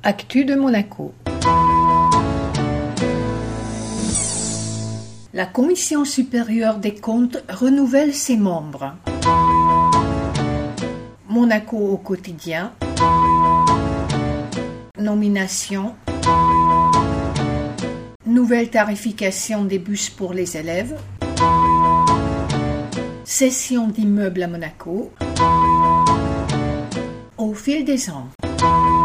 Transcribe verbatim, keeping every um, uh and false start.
Actu de Monaco. La Commission supérieure des comptes renouvelle ses membres. Monaco au quotidien. Nomination. Nouvelle tarification des bus pour les élèves. Cession d'immeubles à Monaco. Au fil des ans.